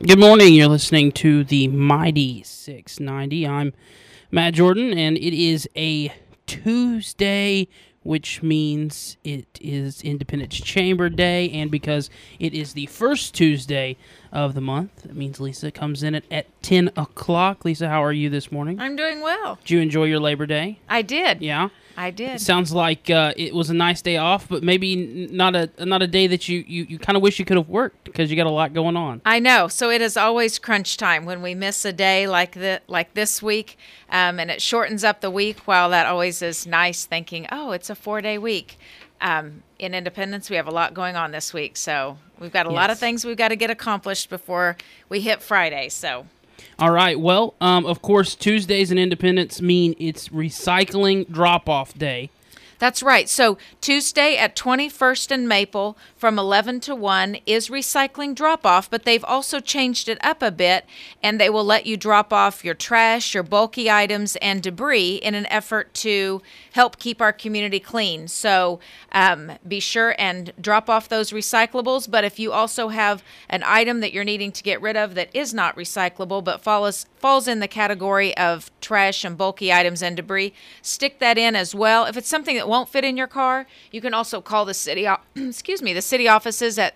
Good morning. You're listening to the Mighty 690. I'm Matt Jordan, and it is a Tuesday, which means it is Independence Chamber Day, and because it is the first Tuesday of the month, that means Lisa comes in at 10 o'clock. Lisa, how are you this morning? I'm doing well. Did you enjoy your Labor Day? I did. Yeah? I did. It sounds like it was a nice day off, but maybe not a day that you kind of wish you could have worked because you got a lot going on. I know. So it is always crunch time when we miss a day like this week, and it shortens up the week. While that always is nice, thinking, oh, it's a 4-day week. In Independence, we have a lot going on this week, so we've got a lot of things we've got to get accomplished before we hit Friday. So. All right. Well, of course, Tuesdays in Independence mean it's recycling drop-off day. That's right. So Tuesday at 21st and Maple from 11 to 1 is recycling drop-off, but they've also changed it up a bit, and they will let you drop off your trash, your bulky items, and debris in an effort to help keep our community clean. So be sure and drop off those recyclables, but if you also have an item that you're needing to get rid of that is not recyclable but falls in the category of trash and bulky items and debris, stick that in as well. If it's something that won't fit in your car, you can also call the city the city offices at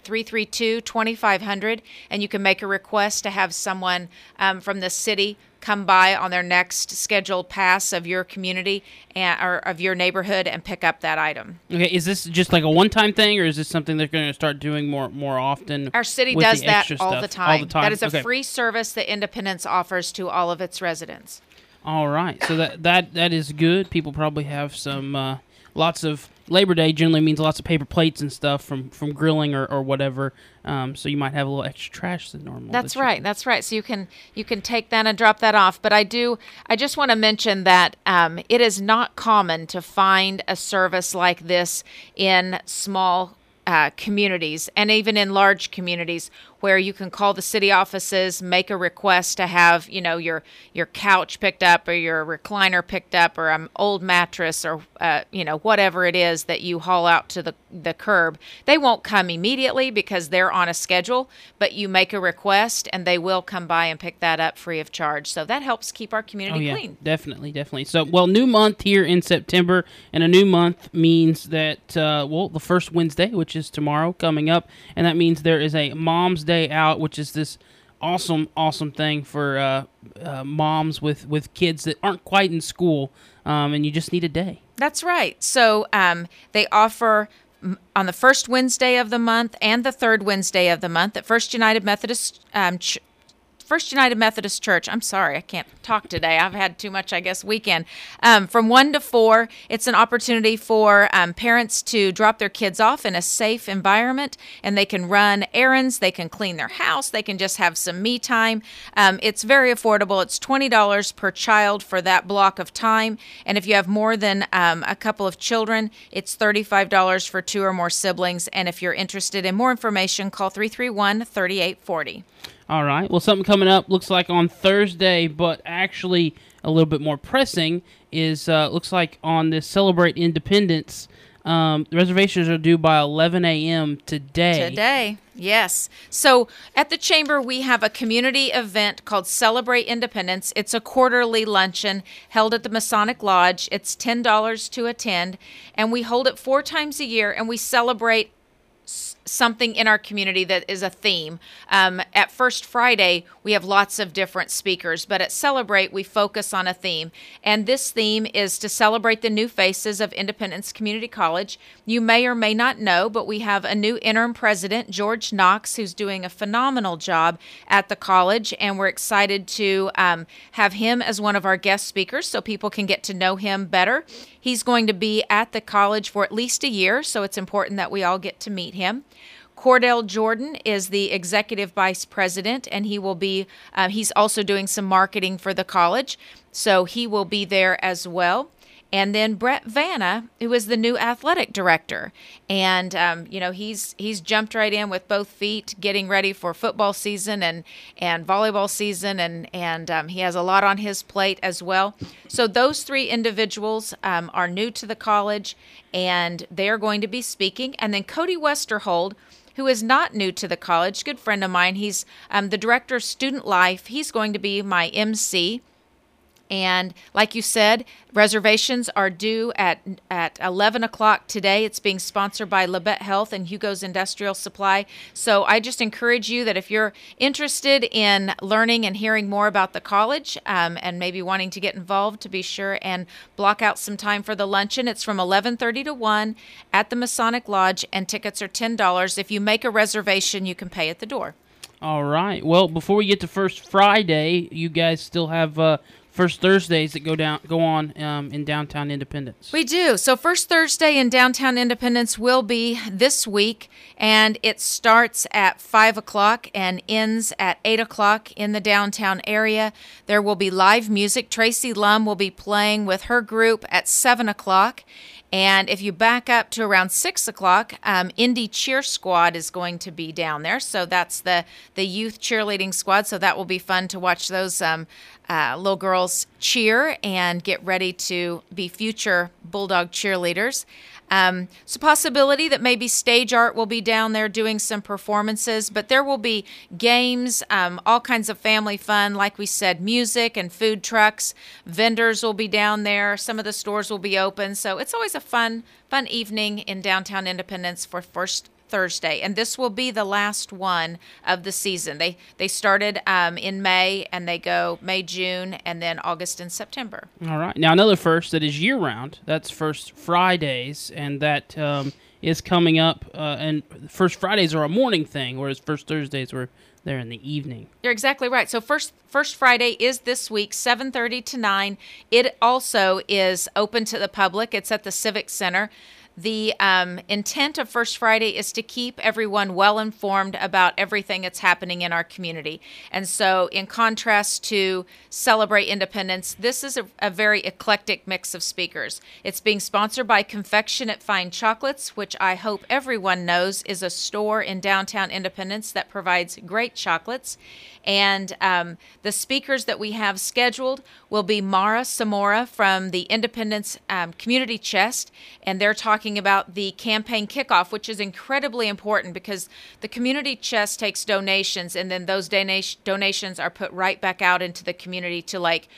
332-2500, and you can make a request to have someone from the city come by on their next scheduled pass of your community or of your neighborhood and pick up that item. Okay, is this just like a one-time thing, or is this something they're going to start doing more often? Our city does that all the time. That is a free service that Independence offers to all of its residents. All right, so that is good. People probably have some lots of Labor Day generally means lots of paper plates and stuff from grilling or whatever. So you might have a little extra trash than normal. That's right. That's right. So you can take that and drop that off. But I just want to mention that it is not common to find a service like this in small communities and even in large communities where you can call the city offices, make a request to have, your couch picked up or your recliner picked up or an old mattress or, whatever it is that you haul out to the curb. They won't come immediately because they're on a schedule, but you make a request and they will come by and pick that up free of charge. So that helps keep our community clean. Definitely. So, new month here in September, and a new month means that, the first Wednesday, which is tomorrow, coming up, and that means there is a Mom's Day out, which is this awesome thing for moms with kids that aren't quite in school, and you just need a day. That's right. So they offer on the first Wednesday of the month and the third Wednesday of the month at First United Methodist Church. I'm sorry, I can't talk today. I've had too much, weekend. From 1 to 4, it's an opportunity for parents to drop their kids off in a safe environment, and they can run errands, they can clean their house, they can just have some me time. It's very affordable. It's $20 per child for that block of time, and if you have more than a couple of children, it's $35 for 2 or more siblings, and if you're interested in more information, call 331-3840. All right. Well, something coming up looks like on Thursday, but actually a little bit more pressing is looks like on this Celebrate Independence. The reservations are due by 11 a.m. today. Today, yes. So at the Chamber, we have a community event called Celebrate Independence. It's a quarterly luncheon held at the Masonic Lodge. It's $10 to attend, and we hold it 4 times a year, and we celebrate something in our community that is a theme. At First Friday, we have lots of different speakers, but at Celebrate, we focus on a theme. And this theme is to celebrate the new faces of Independence Community College. You may or may not know, but we have a new interim president, George Knox, who's doing a phenomenal job at the college, and we're excited to have him as one of our guest speakers so people can get to know him better. He's going to be at the college for at least a year, so it's important that we all get to meet him. Cordell Jordan is the executive vice president, and he will be, he's also doing some marketing for the college, so he will be there as well. And then Brett Vanna, who is the new athletic director. And, he's jumped right in with both feet, getting ready for football season and volleyball season. And he has a lot on his plate as well. So those 3 individuals are new to the college, and they're going to be speaking. And then Cody Westerhold, who is not new to the college, good friend of mine. He's the director of student life. He's going to be my MC. And like you said, reservations are due at 11 o'clock today. It's being sponsored by Labette Health and Hugo's Industrial Supply. So I just encourage you that if you're interested in learning and hearing more about the college and maybe wanting to get involved, to be sure and block out some time for the luncheon. It's from 11:30 to 1 at the Masonic Lodge, and tickets are $10. If you make a reservation, you can pay at the door. All right. Well, before we get to First Friday, you guys still have First Thursdays that go on in downtown Independence. We do. So First Thursday in downtown Independence will be this week, and it starts at 5 o'clock and ends at 8 o'clock in the downtown area. There will be live music. Tracy Lum will be playing with her group at 7 o'clock. And if you back up to around 6 o'clock, Indy Cheer Squad is going to be down there. So that's the youth cheerleading squad. So that will be fun to watch those little girls cheer and get ready to be future Bulldog cheerleaders. It's a possibility that maybe Stage Art will be down there doing some performances, but there will be games, all kinds of family fun, like we said, music and food trucks. Vendors will be down there. Some of the stores will be open. So it's always a fun evening in downtown Independence for First Thursday, and this will be the last one of the season. They started in May, and they go May, June, and then August and September. All right. Now another first that is year-round. That's First Fridays, and that is coming up. And First Fridays are a morning thing, whereas First Thursdays were there in the evening. You're exactly right. So First Friday is this week, 7:30 to 9. It also is open to the public. It's at the Civic Center. The intent of First Friday is to keep everyone well informed about everything that's happening in our community. And so in contrast to Celebrate Independence, this is a very eclectic mix of speakers. It's being sponsored by Confectionate Fine Chocolates, which I hope everyone knows is a store in downtown Independence that provides great chocolates. And the speakers that we have scheduled will be Mara Samora from the Independence Community Chest, and they're talking about the campaign kickoff, which is incredibly important because the Community Chest takes donations, and then those donations are put right back out into the community to like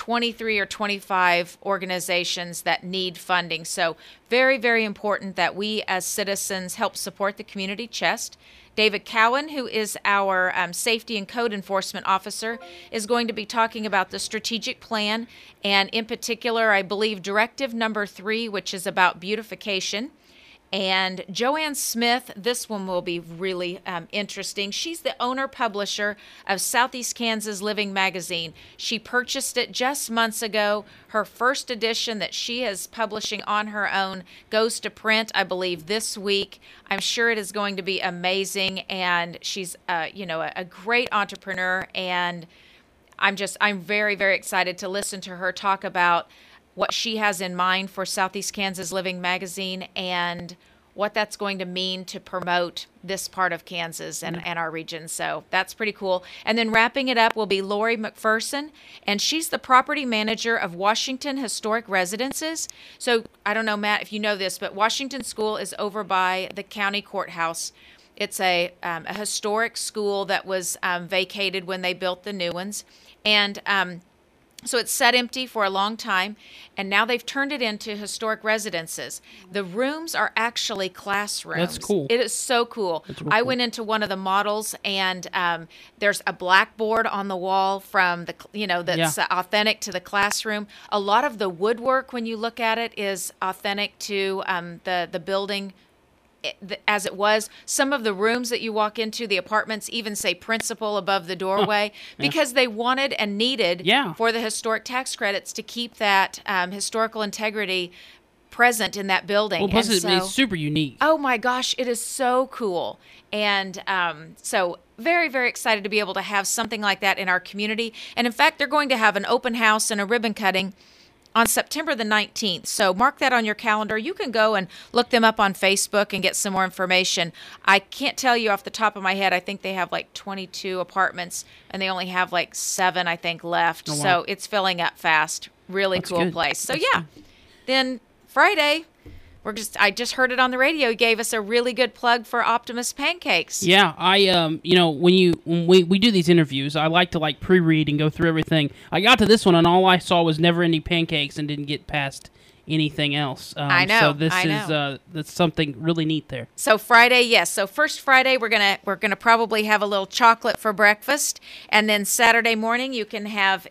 23 or 25 organizations that need funding. So very, very important that we as citizens help support the Community Chest. David Cowan, who is our safety and code enforcement officer, is going to be talking about the strategic plan, and in particular, I believe, directive number 3, which is about beautification. And Joanne Smith, this one will be really interesting. She's the owner-publisher of Southeast Kansas Living Magazine. She purchased it just months ago. Her first edition that she is publishing on her own goes to print, I believe, this week. I'm sure it is going to be amazing, and she's a great entrepreneur, and I'm very, very excited to listen to her talk about what she has in mind for Southeast Kansas Living Magazine and what that's going to mean to promote this part of Kansas and our region. So that's pretty cool. And then wrapping it up will be Lori McPherson, and she's the property manager of Washington Historic Residences. So I don't know, Matt, if you know this, but Washington School is over by the county courthouse. It's a historic school that was vacated when they built the new ones. And so it's sat empty for a long time, and now they've turned it into historic residences. The rooms are actually classrooms. That's cool. It is so cool. I went into one of the models, and there's a blackboard on the wall from that's authentic to the classroom. A lot of the woodwork, when you look at it, is authentic to the building as it was. Some of the rooms that you walk into, the apartments even say principal above the doorway because they wanted and needed for the historic tax credits to keep that historical integrity present in that building. Well, plus it's super unique. Oh my gosh, it is so cool. And so very, very excited to be able to have something like that in our community. And in fact, they're going to have an open house and a ribbon cutting on September the 19th. So mark that on your calendar. You can go and look them up on Facebook and get some more information. I can't tell you off the top of my head. I think they have like 22 apartments, and they only have like 7, I think, left. Oh, wow. So it's filling up fast. Really That's cool good. place. So That's yeah. Then Friday, I just heard it on the radio. He gave us a really good plug for Optimus Pancakes. Yeah, I when we do these interviews, I like to pre-read and go through everything. I got to this one and all I saw was Never Ending Pancakes and didn't get past anything else. I know. So this that's something really neat there. So Friday, yes. So first Friday we're gonna probably have a little chocolate for breakfast, and then Saturday morning you can have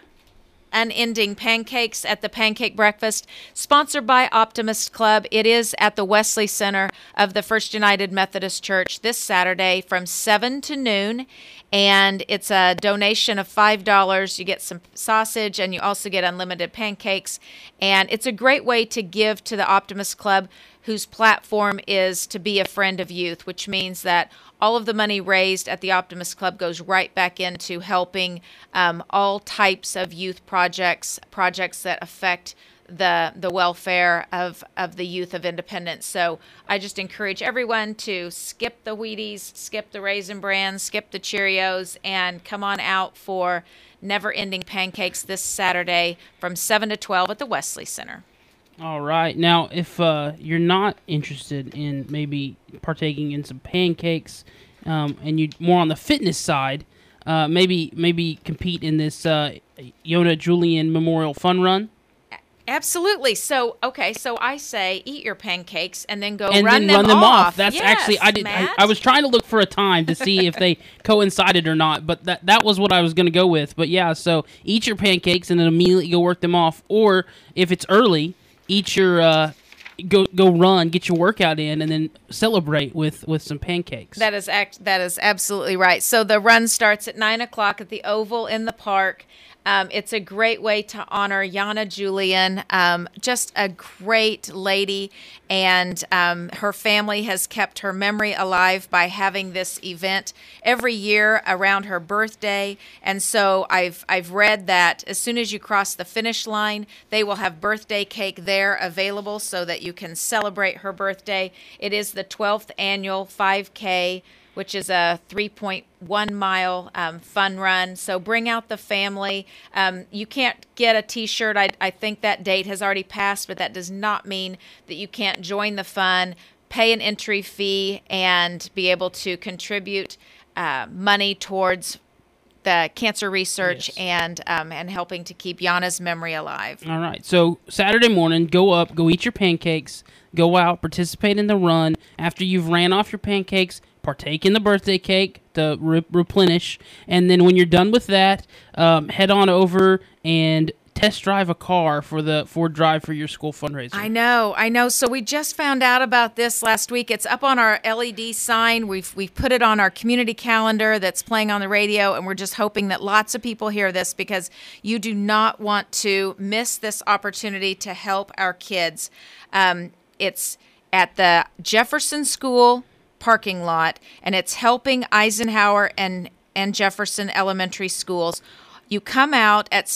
unending pancakes at the pancake breakfast, sponsored by Optimist Club. It is at the Wesley Center of the First United Methodist Church this Saturday from 7 to noon. And it's a donation of $5. You get some sausage and you also get unlimited pancakes. And it's a great way to give to the Optimist Club, whose platform is to be a friend of youth, which means that all of the money raised at the Optimist Club goes right back into helping all types of youth projects that affect the welfare of the youth of Independence. So I just encourage everyone to skip the Wheaties, skip the Raisin Bran, skip the Cheerios, and come on out for Never Ending Pancakes this Saturday from 7 to 12 at the Wesley Center. All right. Now, if you're not interested in maybe partaking in some pancakes, and you more on the fitness side, maybe compete in this Yona Julian Memorial Fun Run. Absolutely. So I say eat your pancakes and then go and run then them off. That's yes, actually I was trying to look for a time to see if they coincided or not, but that was what I was going to go with. But yeah, so eat your pancakes and then immediately go work them off, or if it's early, eat your go run, get your workout in, and then celebrate with some pancakes. That is absolutely right. So the run starts at 9:00 at the Oval in the park. It's a great way to honor Yana Julian, just a great lady, and her family has kept her memory alive by having this event every year around her birthday. And so I've read that as soon as you cross the finish line, they will have birthday cake there available so that you can celebrate her birthday. It is the 12th annual 5K, which is a 3.1 mile fun run. So bring out the family. You can't get a t-shirt. I think that date has already passed, but that does not mean that you can't join the fun, pay an entry fee, and be able to contribute money towards the cancer research. Yes. and helping to keep Yana's memory alive. All right. So Saturday morning, go eat your pancakes, go out, participate in the run. After you've ran off your pancakes, partake in the birthday cake to replenish, and then when you're done with that, head on over and test drive a car for the Ford Drive for Your School fundraiser. I know. So we just found out about this last week. It's up on our LED sign. We've put it on our community calendar that's playing on the radio, and we're just hoping that lots of people hear this, because you do not want to miss this opportunity to help our kids. It's at the Jefferson School parking lot, and it's helping Eisenhower and Jefferson elementary schools. You come out at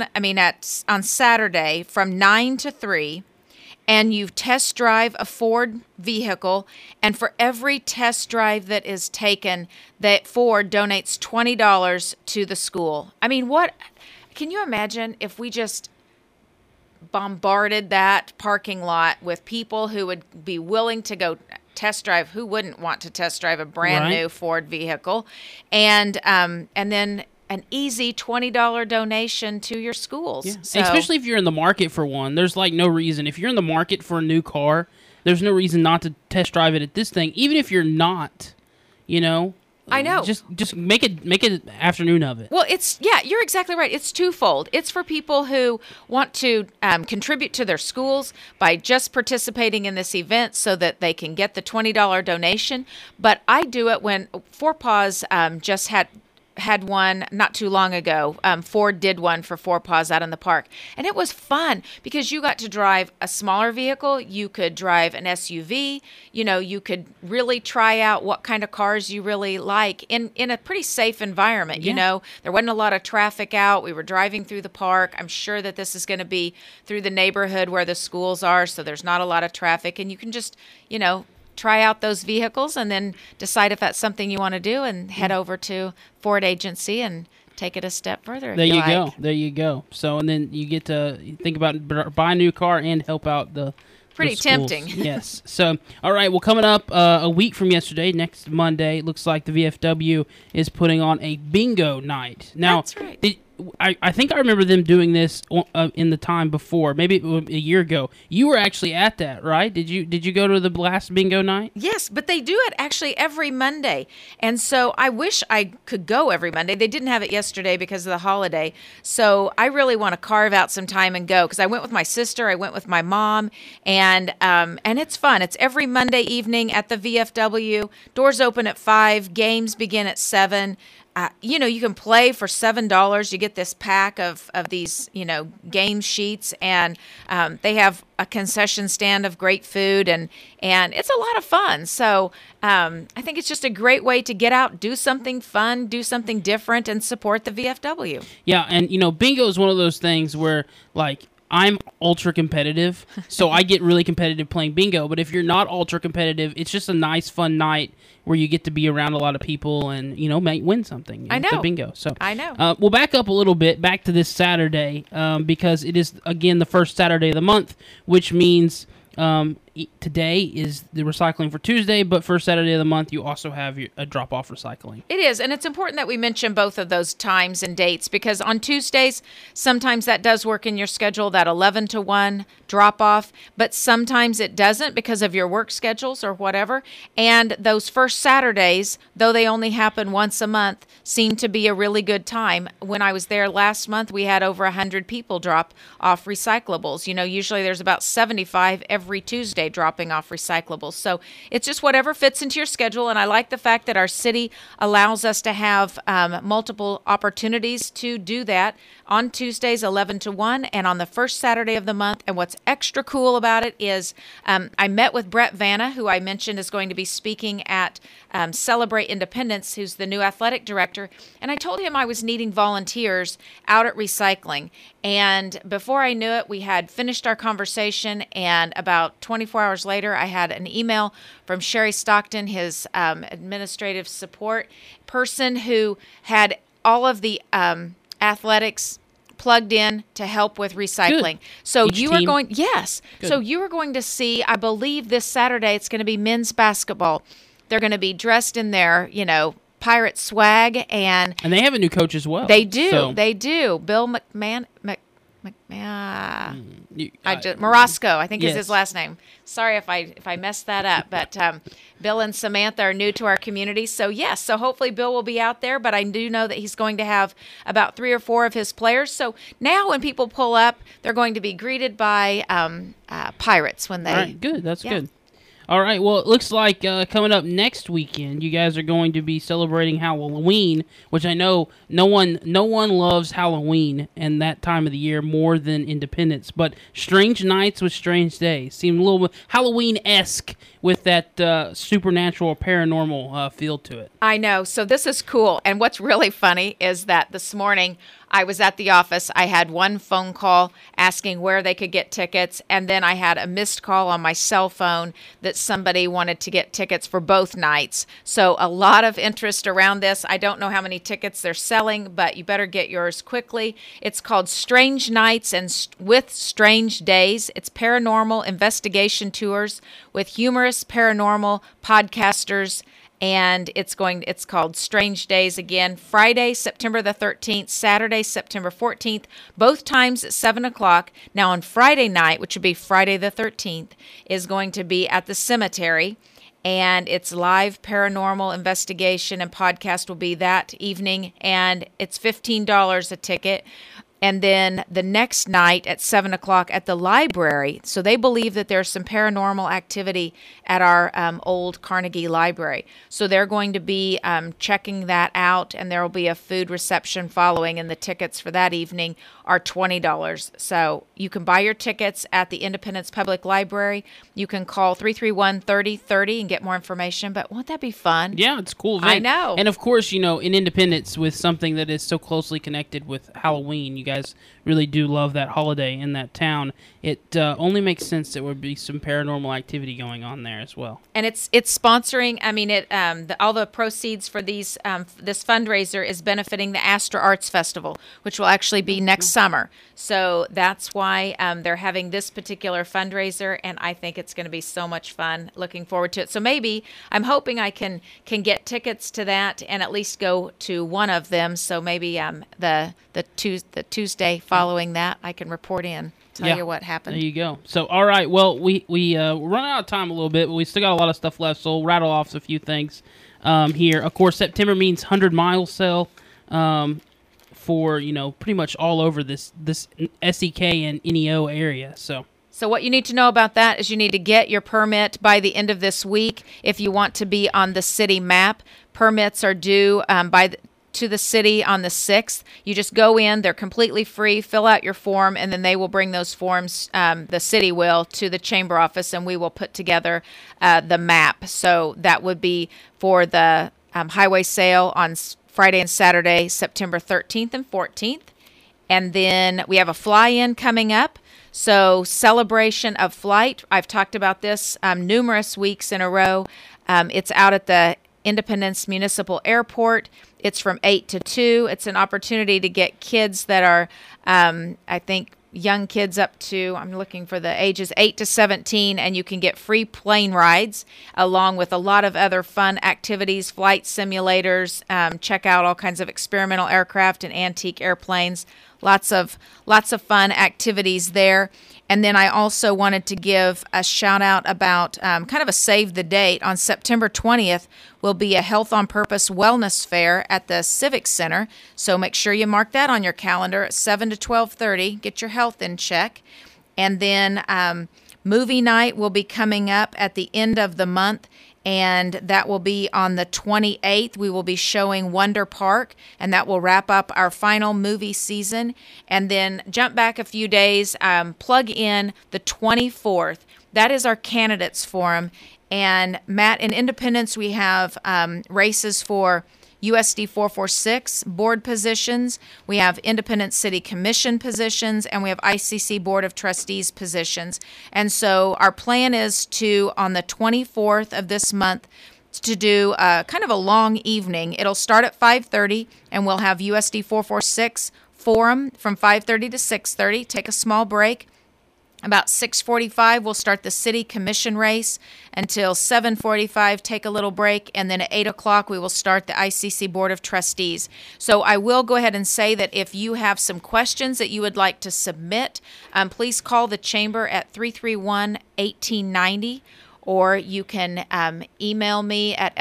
on Saturday from 9 to 3, and you test drive a Ford vehicle, and for every test drive that is taken, that Ford donates $20 to the school. I mean, what can you imagine if we just bombarded that parking lot with people who would be willing to go test drive? Who wouldn't want to test drive a brand new Ford vehicle? And then an easy $20 donation to your schools. Yeah. So, especially if you're in the market for one. There's no reason. If you're in the market for a new car, there's no reason not to test drive it at this thing. Even if you're not, I know. Just make an afternoon of it. Well, you're exactly right. It's twofold. It's for people who want to contribute to their schools by just participating in this event so that they can get the $20 donation. But I do it when Four Paws just had one not too long ago. Ford did one for Four Paws out in the park. And it was fun because you got to drive a smaller vehicle. You could drive an SUV. You could really try out what kind of cars you really like in a pretty safe environment. Yeah. There wasn't a lot of traffic out. We were driving through the park. I'm sure that this is going to be through the neighborhood where the schools are, so there's not a lot of traffic. And you can just, try out those vehicles and then decide if that's something you want to do, and head over to Ford Agency and take it a step further. There you go. So, and then you get to think about buy a new car and help out the Pretty schools. tempting. Yes. So, all right. Well, coming up a week from yesterday, next Monday, it looks like the VFW is putting on a bingo night. Now, That's right. I think I remember them doing this in the time before, maybe a year ago. You were actually at that, right? Did you go to the last bingo night? Yes, but they do it actually every Monday. And so I wish I could go every Monday. They didn't have it yesterday because of the holiday. So I really want to carve out some time and go because I went with my sister, I went with my mom, and it's fun. It's every Monday evening at the VFW. Doors open at 5, games begin at 7. You can play for $7. You get this pack of these, game sheets, and they have a concession stand of great food, and it's a lot of fun. So I think it's just a great way to get out, do something fun, do something different, and support the VFW. Yeah, and bingo is one of those things where I'm ultra competitive, so I get really competitive playing bingo. But if you're not ultra competitive, it's just a nice, fun night where you get to be around a lot of people and, might win something. I know. The bingo. So I know. We'll back up a little bit, back to this Saturday, because it is, again, the first Saturday of the month, which means today is the recycling for Tuesday, but first Saturday of the month, you also have a drop-off recycling. It is, and it's important that we mention both of those times and dates because on Tuesdays, sometimes that does work in your schedule, that 11 to 1 drop-off, but sometimes it doesn't because of your work schedules or whatever, and those first Saturdays, though they only happen once a month, seem to be a really good time. When I was there last month, we had over 100 people drop off recyclables. Usually there's about 75 every Tuesday dropping off recyclables. So it's just whatever fits into your schedule. And I like the fact that our city allows us to have multiple opportunities to do that on Tuesdays, 11 to 1, and on the first Saturday of the month. And what's extra cool about it is I met with Brett Vanna, who I mentioned is going to be speaking at Celebrate Independence, who's the new athletic director. And I told him I was needing volunteers out at recycling. And before I knew it, we had finished our conversation, and about 24 hours later, I had an email from Sherry Stockton, his administrative support person, who had all of the athletics plugged in to help with recycling. Good. So Each you team? are going, yes. Good. So you are going to see, I believe this Saturday, it's going to be men's basketball. They're going to be dressed in their, pirate swag, and they have a new coach as well. they do. So, They do. Bill Morosco, I think is Yes. his last name. Sorry if I messed that up, but Bill and Samantha are new to our community. So yes, so hopefully Bill will be out there, but I do know that he's going to have about 3 or 4 of his players. So now when people pull up, they're going to be greeted by pirates when they... all right, good. That's Yeah. good. All right, well, it looks like coming up next weekend, you guys are going to be celebrating Halloween, which I know no one loves Halloween and that time of the year more than Independence. But Strange Nights with Strange Days seem a little bit Halloween-esque with that supernatural, paranormal feel to it. I know. So this is cool. And what's really funny is that this morning I was at the office. I had one phone call asking where they could get tickets, and then I had a missed call on my cell phone that somebody wanted to get tickets for both nights. So a lot of interest around this. I don't know how many tickets they're selling, but you better get yours quickly. It's called Strange Nights and with Strange Days. It's paranormal investigation tours with humorous paranormal podcasters. And it's called Strange Days again, Friday, September the 13th, Saturday, September 14th, both times at 7 o'clock. Now on Friday night, which would be Friday the 13th, is going to be at the cemetery. And it's live paranormal investigation and podcast will be that evening. And it's $15 a ticket. And then the next night at 7 o'clock at the library. So they believe that there's some paranormal activity at our old Carnegie Library. So they're going to be checking that out, and there will be a food reception following, and the tickets for that evening are $20. So you can buy your tickets at the Independence Public Library. You can call 331-3030 and get more information. But won't that be fun? Yeah, it's a cool event. I know. And of course, in Independence, with something that is so closely connected with Halloween, you guys really do love that holiday in that town. It only makes sense there would be some paranormal activity going on there as well. And it's sponsoring. I mean, all the proceeds for these this fundraiser is benefiting the Astra Arts Festival, which will actually be next summer. So that's why they're having this particular fundraiser, and I think it's going to be so much fun. Looking forward to it. So maybe I'm hoping I can get tickets to that and at least go to one of them. So maybe the Tuesday following that, I can report in. Tell you what happened. There you go. So, all right. Well, we're running out of time a little bit, but we still got a lot of stuff left, so we'll rattle off a few things here. Of course, September means 100-mile sale for, pretty much all over this SEK and NEO area. So what you need to know about that is you need to get your permit by the end of this week if you want to be on the city map. Permits are due to the city on the 6th. You just go in, they're completely free, fill out your form, and then they will bring those forms, the city will, to the chamber office, and we will put together the map. So that would be for the highway sale on Friday and Saturday, September 13th and 14th. And then we have a fly-in coming up. So celebration of flight. I've talked about this numerous weeks in a row. It's out at the Independence Municipal Airport. It's from 8 to 2. It's an opportunity to get kids that are, I think, young kids up to, I'm looking for the ages 8 to 17, and you can get free plane rides along with a lot of other fun activities, flight simulators, check out all kinds of experimental aircraft and antique airplanes. Lots of fun activities there. And then I also wanted to give a shout out about kind of a save the date. On September 20th will be a Health on Purpose Wellness Fair at the Civic Center. So make sure you mark that on your calendar at 7 to 12:30. Get your health in check. And then movie night will be coming up at the end of the month. And that will be on the 28th. We will be showing Wonder Park, and that will wrap up our final movie season. And then jump back a few days, plug in the 24th. That is our candidates forum. And Matt, in Independence, we have races for USD 446 board positions, we have Independent City Commission positions, and we have ICC Board of Trustees positions. And so our plan is to, on the 24th of this month, to do kind of a long evening. It'll start at 5:30, and we'll have USD 446 forum from 5:30 to 6:30. Take a small break. About 6:45, we'll start the city commission race until 7:45, take a little break, and then at 8 o'clock, we will start the ICC Board of Trustees. So I will go ahead and say that if you have some questions that you would like to submit, please call the chamber at 331-1890, or you can email me at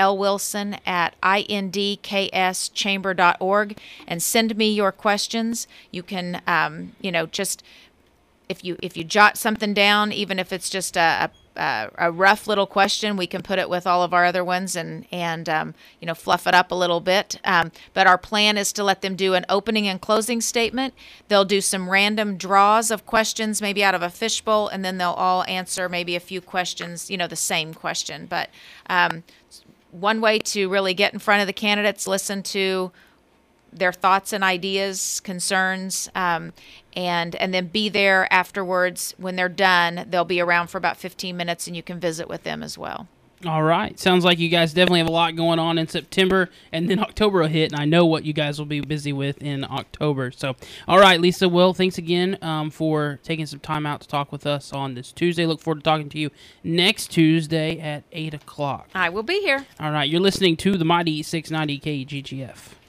lwilson@indkschamber.org and send me your questions. You can, just... If you jot something down, even if it's just a rough little question, we can put it with all of our other ones and fluff it up a little bit. But our plan is to let them do an opening and closing statement. They'll do some random draws of questions, maybe out of a fishbowl, and then they'll all answer maybe a few questions, the same question. But one way to really get in front of the candidates, listen to their thoughts and ideas, concerns, and then be there afterwards. When they're done, they'll be around for about 15 minutes, and you can visit with them as well. All right. Sounds like you guys definitely have a lot going on in September, and then October will hit, and I know what you guys will be busy with in October. So, all right, Lisa, Will, thanks again for taking some time out to talk with us on this Tuesday. Look forward to talking to you next Tuesday at 8 o'clock. I will be here. All right. You're listening to the Mighty 690 KGGF.